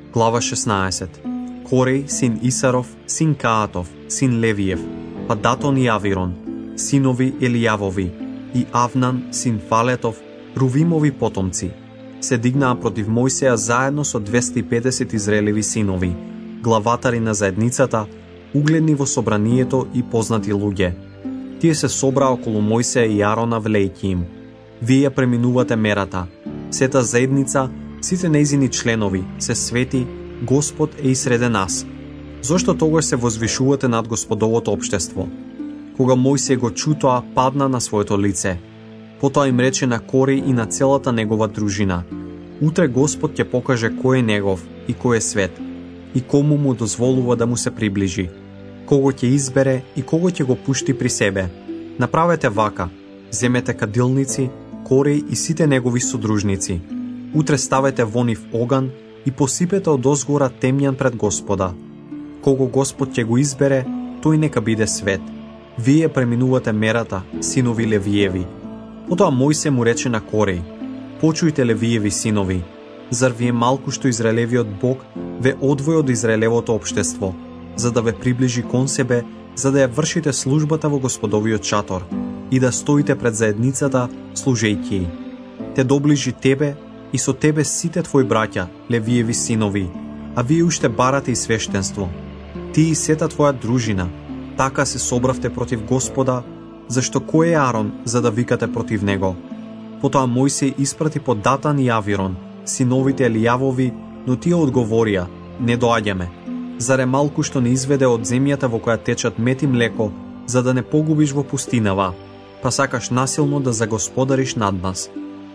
Глава 16. Корей, син Исаров, син Каатов, син Левиев, па Датон и Авирон, синови Елијавови, и Авнан, син Фалетов, Рувимови потомци, се дигнаа против Мојсеја заедно со 250 израелеви синови, главатари на заедницата, угледни во собранието и познати луѓе. Тие се собраа околу Мојсеја и Арона, велејќи им: Вие ја преминувате мерата. Сета заедница, сите нејзини членови, се свети, Господ е исреде нас. Зошто тогаш се возвишувате над Господовото општество? Кога Мојсеј го чу тоа, падна на своето лице. Потоа им рече на Корей и на целата негова дружина: Утре Господ ќе покаже кој е негов и кој е свет, и кому му дозволува да му се приближи, кого ќе избере и кого ќе го пушти при себе. Направете вака: земете кадилници, Корей и сите негови содружници. Утре ставете во нив оган и посипете од озгора темјан пред Господа. Кого Господ ќе го избере, тој нека биде свет. Вие преминувате мерата, синови Левиеви. Потоа Мојсе му рече на Корей: Почујте, Левиеви синови, зар ви е малку што Израелевиот Бог ве одвои од Израелевото општество, за да ве приближи кон себе, за да ја вршите службата во Господовиот шатор и да стоите пред заедницата, служејќи. Те доближи тебе и со тебе сите твои браќа, Левиеви синови, а вие уште барате и свештенство. Ти и сета твоја дружина, така се собравте против Господа, зашто кој е Арон за да викате против него? Потоа Мојсеј испрати по Датан и Авирон, синовите Елијавови, но тие одговорија: Не доаѓаме. Зар е малку што не изведе од земјата во која течат мед и млеко, за да не погубиш во пустинава, па сакаш насилно да загосподариш над нас?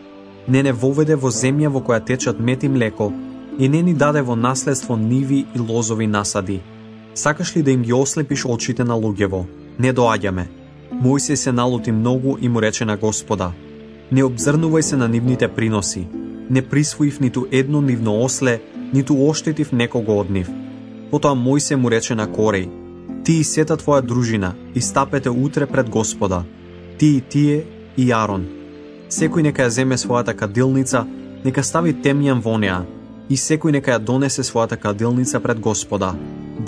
Не воведе во земја во која течат мед и млеко и не ни даде во наследство ниви и лозови насади. Сакаш ли да им ги ослепиш очите на луѓево? Не доаѓаме. Мојсеј се налути многу и му рече на Господа: Не обзрнувај се на нивните приноси. Не присвоив ниту едно нивно осле, ниту оштетив некого од нив. Потоа Мојсеј му рече на Корей: Ти и сета твоја дружина истапете утре пред Господа, ти и тие и Арон. Секој нека ја земе својата кадилница, нека стави темјан во неа, и секој нека ја донесе својата кадилница пред Господа,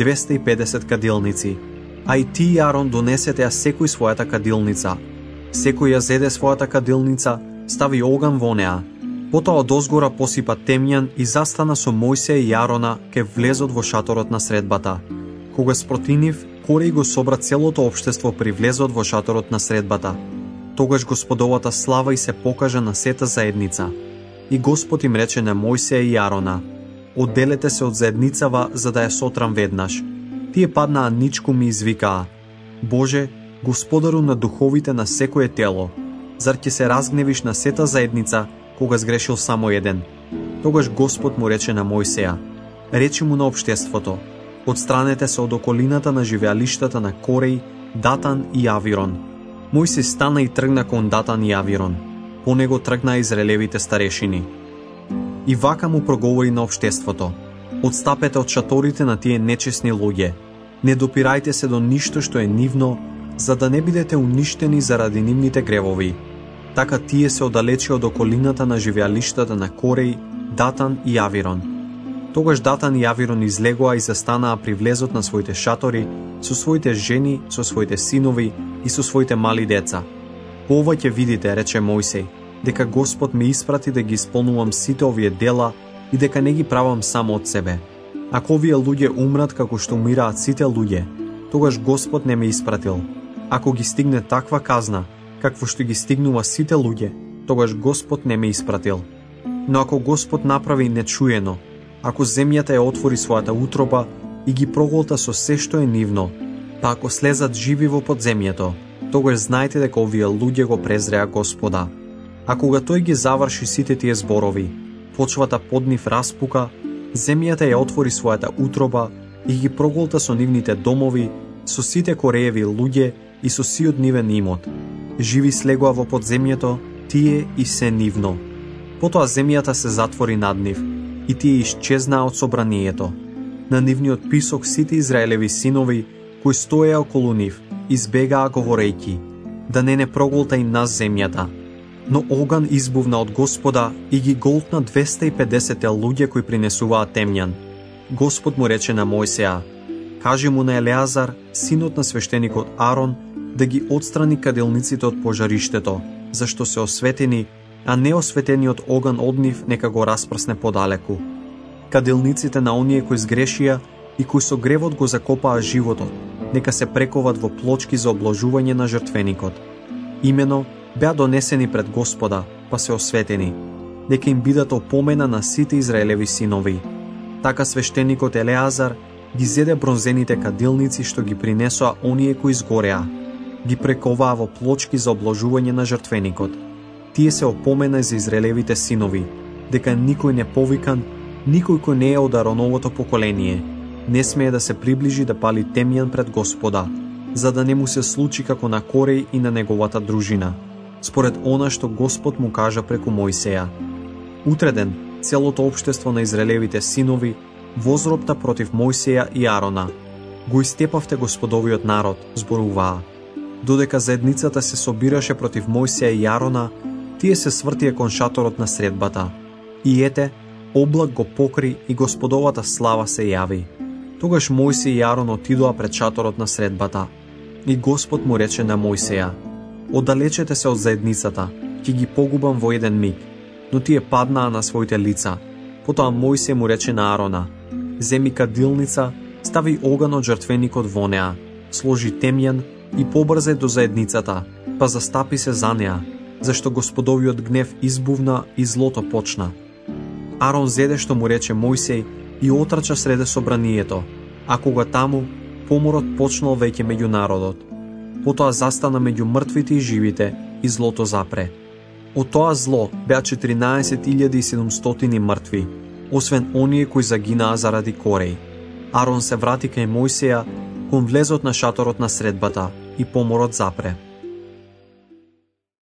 250 кадилници. А и ти и Арон донесете ја секој својата кадилница. Секој ја зеде својата кадилница, стави оган во неа. Потоа од озгора посипа темјан и застана со Мојсеја и Арона ке влезот во шаторот на средбата. Кога спротивив, Корей го собра целото општество при влезот во шаторот на средбата. Тогаш Господовата слава и се покажа на сета заедница. И Господ им рече на Мојсеја и Арона: Одделете се од заедницава за да ја сотрам веднаш. Тие паднаа ничку ми извикаа: Боже, Господару на духовите на секое тело, зар ќе се разгневиш на сета заедница кога сгрешил само еден? Тогаш Господ му рече на Мојсеја: Речи му на општеството: Отстранете се од околината на живеалиштата на Корей, Датан и Авирон. Мојсеј стана и тргна кон Датан и Авирон. По него тргнаа израелевите старешини. И вака му проговори на општеството: Отстапете од шаторите на тие нечесни луѓе. Не допирајте се до ништо што е нивно, за да не бидете уништени заради нивните гревови. Така тие се оддалечи од околината на живеалиштата на Корей, Датан и Авирон. Тогаш Датан и Авирон излегоа и застанаа при влезот на своите шатори, со своите жени, со своите синови и со своите мали деца. По ова ќе видите, рече Мојсеј, дека Господ ме испрати да ги исполнувам сите овие дела и дека не ги правам само од себе. Ако овие луѓе умрат како што умираат сите луѓе, тогаш Господ не ме испратил. Ако ги стигне таква казна, какво што ги стигнува сите луѓе, тогаш Господ не ме испратил. Но ако Господ направи нечуено, ако земјата ја отвори својата утроба и ги проголта со се што е нивно, па ако слезат живи во подземјето, тогаш знаете дека овие луѓе го презреа Господа. А кога тој ги заврши сите тие зборови, почвата под нив распука, земјата ја отвори својата утроба и ги проголта со нивните домови, со сите Корееви луѓе и со сиот нивен имот. Живи слегоа во подземјето, тие и се нивно. Потоа земјата се затвори над нив и тие исчезнаа од собранието. На нивниот писок сите израелеви синови, кои стоеа околу нив, избегаа говорејќи: Да не проголта и нас земјата. Но оган избувна од Господа и ги голтна 250 луѓе кои принесуваа темјан. Господ му рече на Мојсеја: кажи му на Елеазар, синот на свештеникот Арон, да ги отстрани каделниците од пожариштето, зашто се осветени, а неосветениот оган од нив нека го распрсне подалеку. Каделниците на оние кои сгрешија и кои со гревот го закопаа животот, нека се прековат во плочки за обложување на жртвеникот. Имено беа донесени пред Господа, па се осветени. Нека им бидат опомена на сите Израелеви синови. Така свештеникот Елеазар ги зеде бронзените кадилници што ги принесоа оние кои изгореа. Ги прековаа во плочки за обложување на жртвеникот. Тие се опомена за Израелевите синови, дека никој не повикан, никој кој не е од Ароновото поколение, не смее да се приближи да пали темјан пред Господа, за да не му се случи како на Кореј и на неговата дружина, според она што Господ му кажа преку Мојсеја. Утреден, целото општество на Израелевите синови возропта против Мојсеја и Арона. Го истепавте Господовиот народ, зборуваа. Додека заедницата се собираше против Мојсеја и Арона, тие се свртија кон шаторот на средбата. И ете, облак го покри и Господовата слава се јави. Тогаш Мојсеј и Арон отидоа пред шаторот на средбата. И Господ му рече на Мојсеја: оддалечете се од заедницата, ќе ги погубам во еден миг. Но тие паднаа на своите лица. Потоа Мојсеј му рече на Арона: земи кадилница, стави оган од жртвеникот во неа, сложи темјан и побрзај до заедницата, па застапи се за неа, зашто Господовиот гнев избувна и злото почна. Арон зеде што му рече Мојсеј и отрча среде собранието, а кога таму, поморот почнал веќе меѓу народот. Потоа застана меѓу мртвите и живите и злото запре. Од тоа зло беа 14.700 мртви, освен оние кои загинаа заради Кореј. Арон се врати кај Мојсеја кон влезот на шаторот на средбата и поморот запре.